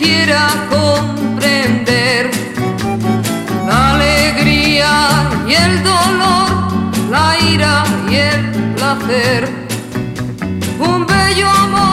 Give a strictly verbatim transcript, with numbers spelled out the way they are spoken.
quiera comprender la alegría y el dolor, la ira y el placer. Un bello amor